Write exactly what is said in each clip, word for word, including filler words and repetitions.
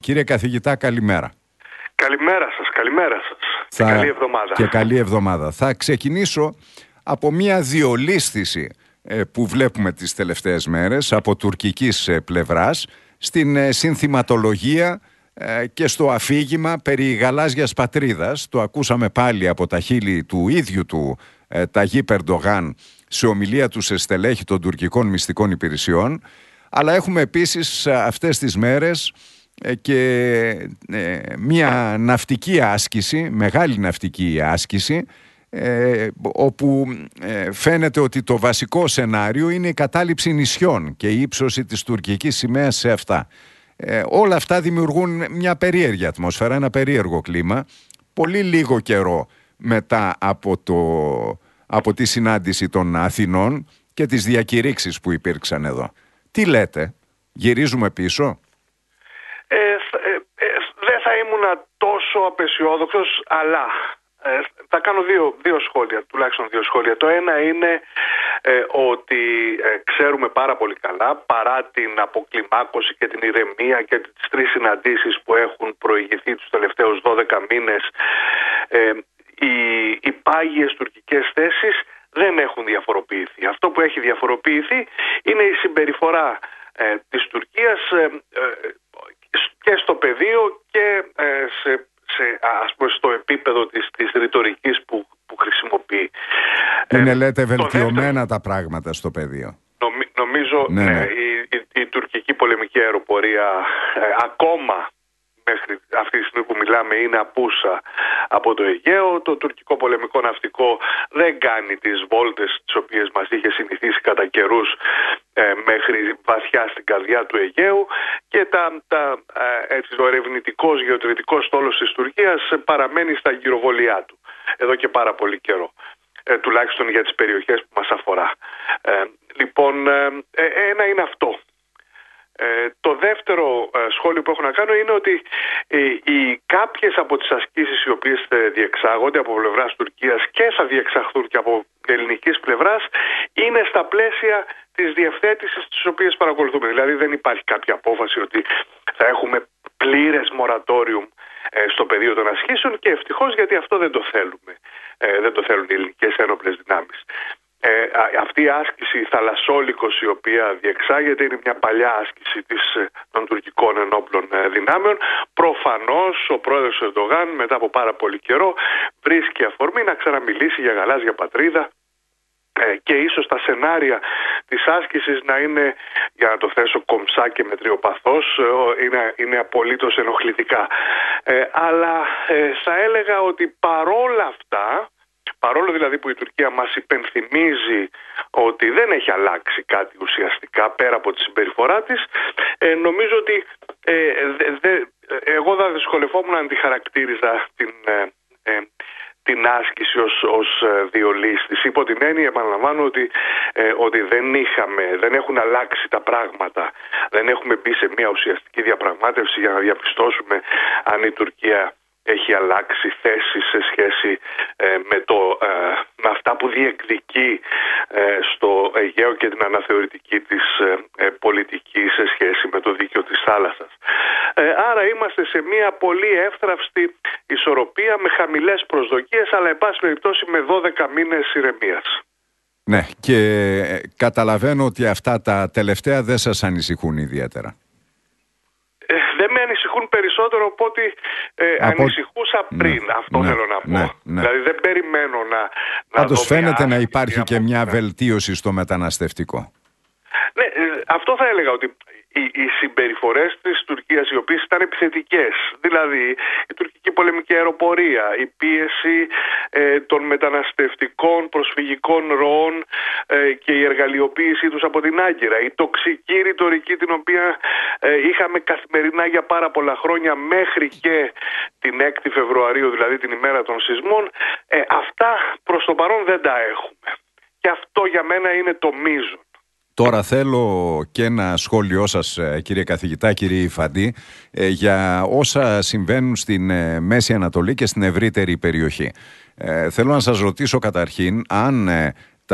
Κύριε καθηγητά, καλημέρα. Καλημέρα σας, καλημέρα σας. Θα... Και καλή εβδομάδα. Και καλή εβδομάδα. Θα ξεκινήσω από μια διολίσθηση ε, που βλέπουμε τις τελευταίες μέρες από τουρκικής ε, πλευράς στην ε, συνθηματολογία ε, και στο αφήγημα περί γαλάζιας πατρίδας. Το ακούσαμε πάλι από τα χείλη του ίδιου του ε, Ταγίπ Ερντογάν σε ομιλία του σε στελέχη των τουρκικών μυστικών υπηρεσιών. Αλλά έχουμε επίσης αυτές τις μέρες και ε, μια ναυτική άσκηση, μεγάλη ναυτική άσκηση, ε, όπου ε, φαίνεται ότι το βασικό σενάριο είναι η κατάληψη νησιών και η ύψωση της τουρκικής σημαίας σε αυτά. Ε, όλα αυτά δημιουργούν μια περίεργη ατμόσφαιρα, ένα περίεργο κλίμα, πολύ λίγο καιρό μετά από, το, από τη συνάντηση των Αθηνών και τις διακηρύξεις που υπήρξαν εδώ. Τι λέτε, γυρίζουμε πίσω? Ε, ε, ε, δεν θα ήμουν τόσο απεσιόδοξος, αλλά ε, θα κάνω δύο, δύο σχόλια, τουλάχιστον δύο σχόλια. Το ένα είναι ε, ότι ε, ξέρουμε πάρα πολύ καλά, παρά την αποκλιμάκωση και την ηρεμία και τις τρεις συναντήσεις που έχουν προηγηθεί τους τελευταίους δώδεκα μήνες, ε, οι, οι πάγιες τουρκικές θέσεις δεν έχουν διαφοροποιηθεί. Αυτό που έχει διαφοροποιηθεί είναι η συμπεριφορά ε, της Τουρκίας ε, ε, και στο πεδίο και ε, σε, σε, ας πούμε, στο επίπεδο της, της ρητορικής που, που χρησιμοποιεί. Είναι, ε, λέτε, βελτιωμένα δεύτερο, τα πράγματα στο πεδίο. Νομι, νομίζω ναι, ναι. Η, η, η τουρκική πολεμική αεροπορία ε, ακόμα μέχρι αυτή τη στιγμή που μιλάμε είναι απούσα από το Αιγαίο. Το τουρκικό πολεμικό ναυτικό δεν κάνει τις βόλτες τις οποίες μας είχε συνηθίσει κατά καιρούς ε, μέχρι βαθιά στην καρδιά του Αιγαίου, και τα, τα, ε, έτσι, ο ερευνητικός γεωτρητικός στόλος της Τουρκίας παραμένει στα γυροβολιά του εδώ και πάρα πολύ καιρό, ε, τουλάχιστον για τις περιοχές που μας αφορά. Ε, λοιπόν, ε, ένα είναι αυτό. Ε, το δεύτερο ε, σχόλιο που έχω να κάνω είναι ότι ε, οι κάποιες από τις ασκήσεις οι οποίες ε, διεξάγονται από πλευράς Τουρκίας και θα διεξαχθούν και από ελληνικής πλευράς είναι στα πλαίσια της διευθέτησης τις οποίες παρακολουθούμε. Δηλαδή δεν υπάρχει κάποια απόφαση ότι θα έχουμε πλήρες μορατόριουμ ε, στο πεδίο των ασκήσεων, και ευτυχώς, γιατί αυτό δεν το θέλουμε. Ε, δεν το θέλουν οι ελληνικές ένοπλες δυνάμεις. Ε, αυτή η άσκηση θαλασσόλικος η οποία διεξάγεται είναι μια παλιά άσκηση της, των τουρκικών ενόπλων δυνάμεων. Προφανώς ο πρόεδρος Ερντογάν μετά από πάρα πολύ καιρό βρίσκει αφορμή να ξαναμιλήσει για γαλάζια πατρίδα, ε, και ίσως τα σενάρια της άσκησης να είναι, για να το θέσω κομψά και μετριοπαθώς, ε, είναι, είναι απολύτως ενοχλητικά. Ε, αλλά ε, θα έλεγα ότι παρόλα αυτά, παρόλο δηλαδή που η Τουρκία μας υπενθυμίζει ότι δεν έχει αλλάξει κάτι ουσιαστικά πέρα από τη συμπεριφορά της, ε, νομίζω ότι ε, δε, δε, εγώ θα δυσκολευόμουν να τη χαρακτήριζα την, ε, ε, την άσκηση ως, ως διολίσθηση, υπό την έννοια, επαναλαμβάνω, ότι, ε, ότι δεν, είχαμε, δεν έχουν αλλάξει τα πράγματα. Δεν έχουμε μπει σε μια ουσιαστική διαπραγμάτευση για να διαπιστώσουμε αν η Τουρκία έχει αλλάξει θέση σε σχέση ε, με, το, ε, με αυτά που διεκδικεί ε, στο Αιγαίο και την αναθεωρητική της ε, πολιτική σε σχέση με το δίκαιο της θάλασσας. Ε, άρα είμαστε σε μια πολύ εύθραυστη ισορροπία με χαμηλές προσδοκίες, αλλά εν πάση περιπτώσει με δώδεκα μήνες ηρεμίας. Ναι, και καταλαβαίνω ότι αυτά τα τελευταία δεν σας ανησυχούν ιδιαίτερα. Ε, δεν με ανησυχούν περισσότερο από ότι ε, από... ανησυχούσα πριν. Ναι, αυτό ναι, θέλω να πω. Ναι, ναι. Δηλαδή δεν περιμένω να... Πάντως φαίνεται να υπάρχει και μια βελτίωση στο μεταναστευτικό. Ναι, ε, αυτό θα έλεγα, ότι οι, οι συμπεριφορές της Τουρκίας, οι οποίες ήταν επιθετικές, δηλαδή η τουρκική πολεμική αεροπορία, η πίεση ε, των μεταναστευτικών προσφυγικών ροών ε, και η εργαλειοποίησή τους από την Άγκυρα, η τοξική ρητορική την οποία ε, είχαμε καθημερινά για πάρα πολλά χρόνια μέχρι και την έκτη Φεβρουαρίου, δηλαδή την ημέρα των σεισμών, ε, αυτά προς το παρόν δεν τα έχουμε. Και αυτό για μένα είναι το μείζον. Τώρα θέλω και ένα σχόλιο σας, κύριε καθηγητά, κύριε Ιφαντή, για όσα συμβαίνουν στην Μέση Ανατολή και στην ευρύτερη περιοχή. Ε, θέλω να σας ρωτήσω καταρχήν αν ε,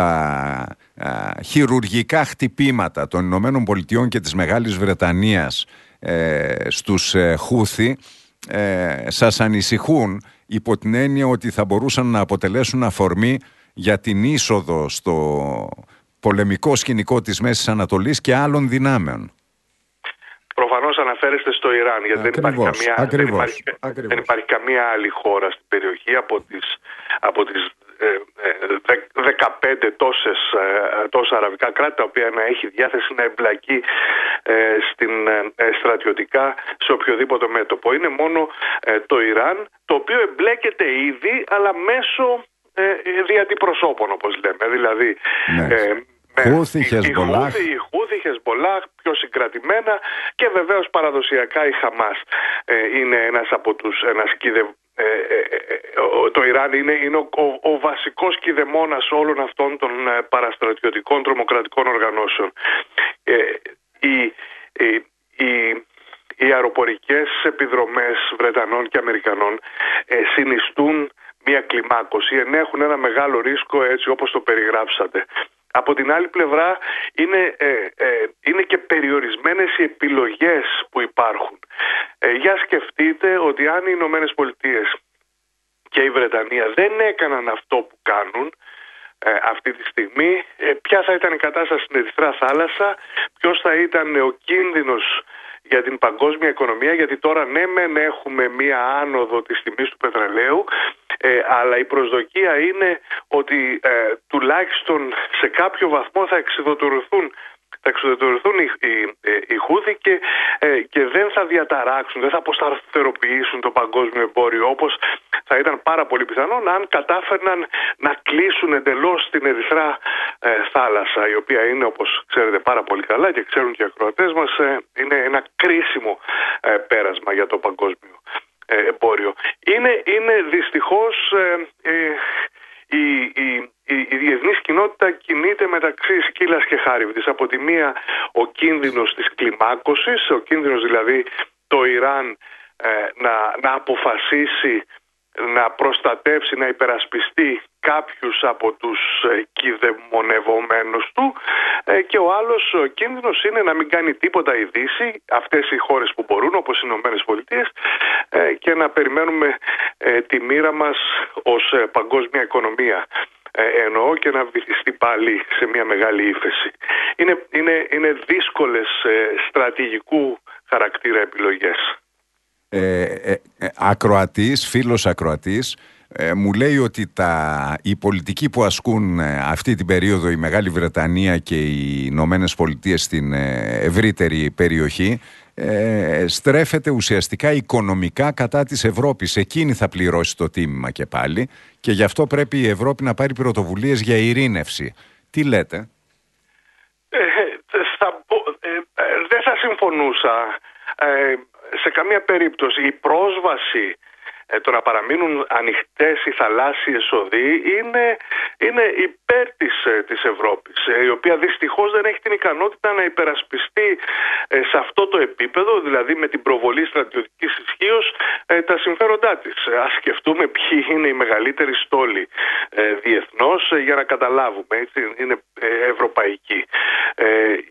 τα ε, χειρουργικά χτυπήματα των Ηνωμένων Πολιτειών και της Μεγάλης Βρετανίας ε, στους ε, Χούθη ε, σας ανησυχούν υπό την έννοια ότι θα μπορούσαν να αποτελέσουν αφορμή για την είσοδο στο πολεμικό σκηνικό της Μέσης Ανατολής και άλλων δυνάμεων? Προφανώς αναφέρεστε στο Ιράν, γιατί δεν υπάρχει, καμία, δεν, υπάρχει, δεν υπάρχει καμία άλλη χώρα στην περιοχή από τις, από τις ε, ε, δεκαπέντε τόσες, ε, τόσα αραβικά κράτη, τα οποία να έχει διάθεση να εμπλακεί ε, στην, ε, στρατιωτικά σε οποιοδήποτε μέτωπο. Είναι μόνο ε, το Ιράν, το οποίο εμπλέκεται ήδη, αλλά μέσω ε, δια προσώπων, όπως λέμε. Δηλαδή, ναι. ε, Χούθη, Χεσμπολάχ. Η Χούθη, Χεσμπολάχ, πιο συγκρατημένα, και βεβαίως παραδοσιακά η Χαμάς ε, είναι ένας από τους, ένας κηδε, ε, ε, ε, το Ιράν είναι, είναι ο, ο, ο βασικός κηδεμόνας όλων αυτών των ε, παραστρατιωτικών τρομοκρατικών οργανώσεων. Ε, οι, οι, οι, οι αεροπορικές επιδρομές Βρετανών και Αμερικανών ε, συνιστούν μια κλιμάκωση, ενέχουν ένα μεγάλο ρίσκο, έτσι όπως το περιγράψατε. Από την άλλη πλευρά είναι, ε, ε, είναι και περιορισμένες οι επιλογές που υπάρχουν. Ε, για σκεφτείτε ότι αν οι Ηνωμένες Πολιτείες και η Βρετανία δεν έκαναν αυτό που κάνουν ε, αυτή τη στιγμή, ε, ποια θα ήταν η κατάσταση στην Ερυθρά Θάλασσα, ποιος θα ήταν ο κίνδυνος για την παγκόσμια οικονομία, γιατί τώρα ναι μεν έχουμε μία άνοδο της τιμής του πετρελαίου, ε, αλλά η προσδοκία είναι ότι ε, τουλάχιστον σε κάποιο βαθμό θα εξουδετερωθούν θα εξουδετερωθούν οι, οι, οι Χούθη και, ε, και δεν θα διαταράξουν, δεν θα αποσταθεροποιήσουν το παγκόσμιο εμπόριο, όπως θα ήταν πάρα πολύ πιθανόν αν κατάφερναν να κλείσουν εντελώς την Ερυθρά ε, θάλασσα, η οποία είναι, όπως ξέρετε πάρα πολύ καλά και ξέρουν και οι ακροατές μας, ε, είναι ένα κρίσιμο ε, πέρασμα για το παγκόσμιο ε, εμπόριο. Είναι, είναι δυστυχώς ε, ε, η, η, η, η διεθνής κοινότητα κινείται μεταξύ σκύλας και χάριβδης. Από τη μία ο κίνδυνος της κλιμάκωσης, ο κίνδυνος δηλαδή το Ιράν ε, να, να αποφασίσει να προστατεύσει, να υπερασπιστεί κάποιους από τους κηδεμονευομένους του, και ο άλλος ο κίνδυνος είναι να μην κάνει τίποτα η Δύση, αυτές οι χώρες που μπορούν, όπως οι Ηνωμένες Πολιτείες, και να περιμένουμε τη μοίρα μας ως παγκόσμια οικονομία. Εννοώ, και να βυθιστεί πάλι σε μια μεγάλη ύφεση. Είναι, είναι, είναι δύσκολες στρατηγικού χαρακτήρα επιλογές. Ε, ε, ε, ακροατής, φίλος ακροατής, ε, μου λέει ότι τα, οι πολιτικοί που ασκούν ε, αυτή την περίοδο η Μεγάλη Βρετανία και οι Ηνωμένες Πολιτείες στην ε, ευρύτερη περιοχή ε, στρέφεται ουσιαστικά οικονομικά κατά της Ευρώπης. Εκείνη θα πληρώσει το τίμημα και πάλι, και γι' αυτό πρέπει η Ευρώπη να πάρει πρωτοβουλίες για ειρήνευση. Τι λέτε? Ε, θα, ε, ε, δεν θα συμφωνούσα ε, σε καμία περίπτωση. Η πρόσβαση, ε, το να παραμείνουν ανοιχτές οι θαλάσσιες οδοί, είναι, είναι υπέρ της, ε, της Ευρώπης, ε, η οποία δυστυχώς δεν έχει την ικανότητα να υπερασπιστεί ε, σε αυτό το επίπεδο, δηλαδή με την προβολή στρατιωτικής ισχύως, ε, τα συμφέροντά της. Ε, ας σκεφτούμε ποιοι είναι οι μεγαλύτεροι στόλοι ε, διεθνώς, ε, για να καταλάβουμε, έτσι, είναι ε, ευρωπαϊκοί. Ε,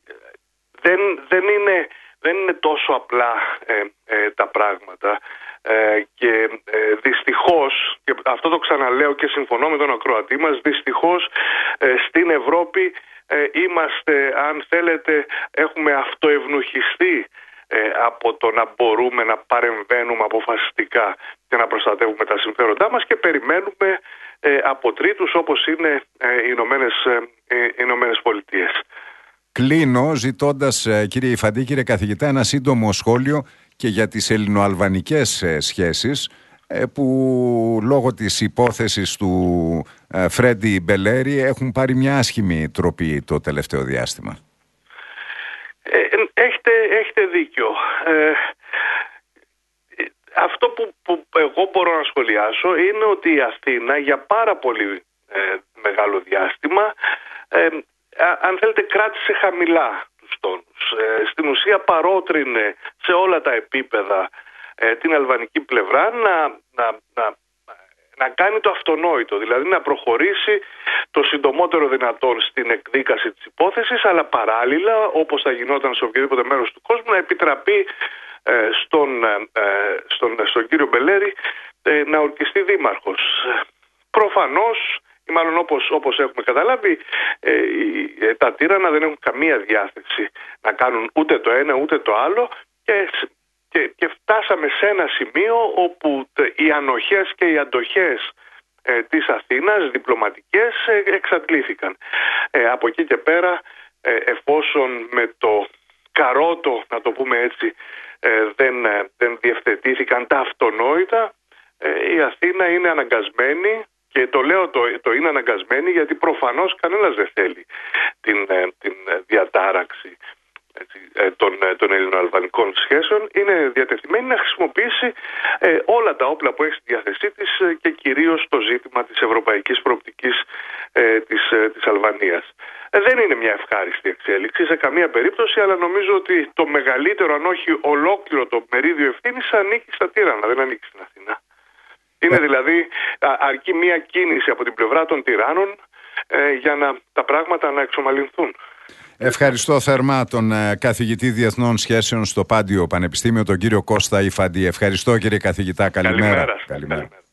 δεν, δεν είναι... Δεν είναι τόσο απλά ε, ε, τα πράγματα ε, και ε, δυστυχώς, και αυτό το ξαναλέω και συμφωνώ με τον ακροατή μας, δυστυχώς ε, στην Ευρώπη ε, είμαστε, αν θέλετε, έχουμε αυτοευνοχιστεί ε, από το να μπορούμε να παρεμβαίνουμε αποφασιστικά και να προστατεύουμε τα συμφέροντά μας, και περιμένουμε ε, από τρίτους όπως είναι ε, οι Ηνωμένες, ε, οι Ηνωμένες Πολιτείες. Κλείνω ζητώντας, κύριε Ιφαντή, κύριε καθηγητά, ένα σύντομο σχόλιο και για τις ελληνοαλβανικές σχέσεις, που λόγω της υπόθεσης του Φρέντι Μπελέρη έχουν πάρει μια άσχημη τροπή το τελευταίο διάστημα. Ε, έχετε, έχετε δίκιο. Ε, αυτό που, που εγώ μπορώ να σχολιάσω είναι ότι η Αθήνα για πάρα πολύ ε, μεγάλο διάστημα, ε, αν θέλετε, κράτησε χαμηλά τους τόνους. Ε, στην ουσία παρότρινε σε όλα τα επίπεδα ε, την αλβανική πλευρά να, να, να, να κάνει το αυτονόητο, δηλαδή να προχωρήσει το συντομότερο δυνατόν στην εκδίκαση της υπόθεσης, αλλά παράλληλα, όπως θα γινόταν σε οποιοδήποτε μέρος του κόσμου, να επιτραπεί ε, στον, ε, στον, στον κύριο Μπελέρη ε, να ορκιστεί δήμαρχος. Προφανώς, ή μάλλον όπως, όπως έχουμε καταλάβει, ε, ε, τα τύρανα δεν έχουν καμία διάθεση να κάνουν ούτε το ένα ούτε το άλλο, και Και, και φτάσαμε σε ένα σημείο όπου οι ανοχές και οι αντοχές ε, της Αθήνας, διπλωματικές, ε, εξαντλήθηκαν. Ε, από εκεί και πέρα, ε, εφόσον με το καρότο, να το πούμε έτσι, ε, δεν, ε, δεν διευθετήθηκαν τα αυτονόητα, ε, η Αθήνα είναι αναγκασμένη, και το λέω το, το είναι αναγκασμένη γιατί προφανώς κανένας δεν θέλει την, ε, την διατάραξη των, των ελληνοαλβανικών σχέσεων, είναι διατεθειμένη να χρησιμοποιήσει ε, όλα τα όπλα που έχει στη διάθεσή της ε, και κυρίως το ζήτημα της ευρωπαϊκής προοπτικής ε, της, ε, της Αλβανίας. Ε, δεν είναι μια ευχάριστη εξέλιξη σε καμία περίπτωση, αλλά νομίζω ότι το μεγαλύτερο, αν όχι ολόκληρο το μερίδιο ευθύνης, ανήκει στα τύρανα, δεν ανήκει στην Αθήνα. Είναι δηλαδή α, αρκεί μια κίνηση από την πλευρά των τυράννων ε, για να τα πράγματα να εξομαλυνθούν. Ευχαριστώ θερμά τον ε, καθηγητή Διεθνών Σχέσεων στο Πάντιο Πανεπιστήμιο, τον κύριο Κώστα Ιφαντή. Ευχαριστώ, κύριε καθηγητά. Καλημέρα. Καλημέρα. Καλημέρα. Καλημέρα.